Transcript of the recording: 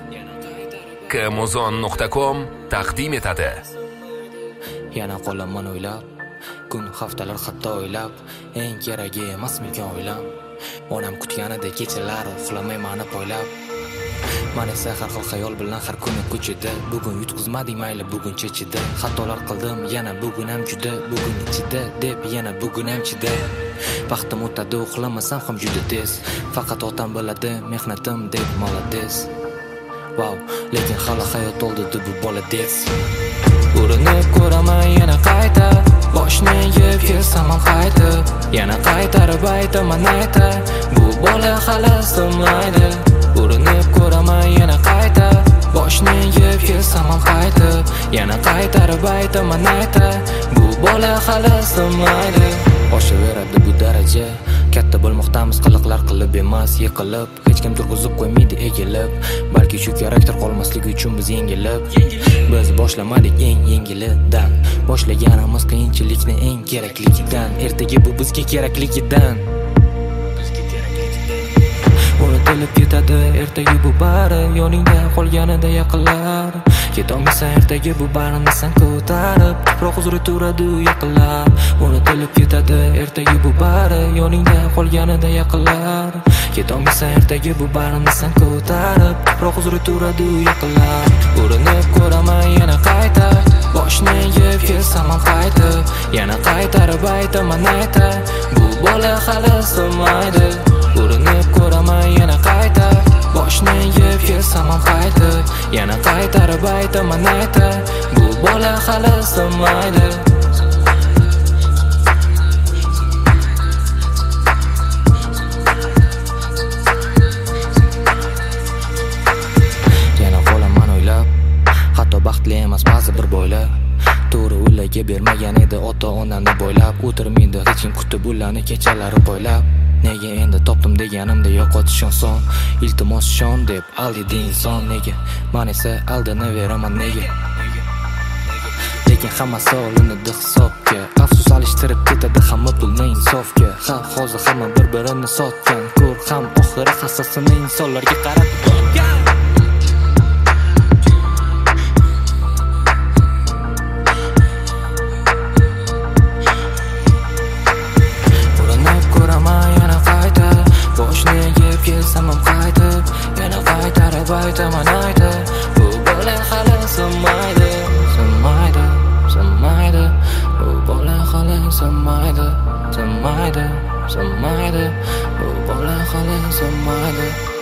kmuzon.com taqdim etadi. Yana qolaman o'ylab, kun haftalar hatto o'ylab, eng keragi emasmikan o'ylab. Onam kutganida kechalar uxlamay mani poylab. Men esa har xil xayol bilan har kuni ko'chada. Bugun yutqizmadim mayli bugun chechida. Xatolar qildim yana bugun ham juda, bugun ichida deb yana bugun ham chida. Vaqtim o'tadi uxlamasam ham juda tez. Faqat otam biladi mehnatim deb molades. Wow, lekin hali hayot oldida bu bolades. Urinib ko'raman yana qayta, boshni yeb kelsam ham qaytib, yana qaytarib aytaman ayta, bu bola hali sinmaydi. Urinib ko'raman yana qayta, boshni yeb kelsam ham qaytib, yana qaytarib aytaman ayta, bu bola hali sinmaydi. Oshaveradi bu daraja, katta bo'lmoqdamiz qiliqlar qilib emas yiqilib, hech kim turg'izib qo'ymaydi egilib, balki shu karakter qolmasligi uchun biz yengilib. Biz boshlamadik eng yengilidan, boshlaganimiz qiyinchilikni eng kerakligidan, ertaga bu bizga kerakligidan. Unutilib ketadi ertaga bu bari, yoningda qolganida yaqinlar. Ketolmaysan ertaga bu barini sen ko'tarib, tuproq uzra turadi u yaqinlar. Unutilib ketadi ertaga bu bari, yoningda qolganida yaqinlar. Ketolmaysan ertaga bu barini sen ko'tarib, tuproq uzra turadi u yaqinlar. Urinib ko'raman yana qayta, boshni yeb kelsam ham qaytib, yana qaytarib aytaman ayta, bu bola hali sinmaydi. Urinib ko'raman yana qayta, boshni yeb kelsam ham qaytib, yana qaytarib aytaman ayta, bu bola hali sinmaydi. Yana qolaman o'ylab, hatto baxtli emas ba'zi bir boylar. To'g'ri ularga bermagan edi ota-onani bo'ylab, o'tirmaydi hech kim kutib ularni kechalari bo'ylab. Nega endi topdim deganimda yo'qotish oson, iltimos shon deb aldidi inson. Nega men esa aldanaveraman nega? Lekin hammasi olinadi hisobga, afsus alishtirib ketadi hamma pulni insofga. Hozir hamma bir-birini sotgan, ko'r ham oxiri hassasini insonlarga qarab qo'ygan. Boshni yeb kelsam ham qaytib, yana qaytarib aytaman ayta, bu bola hali sinmaydi, sinmaydi, sinmaydi, bu bola hali sinmaydi, sinmaydi, sinmaydi, bu bola hali sinmaydi.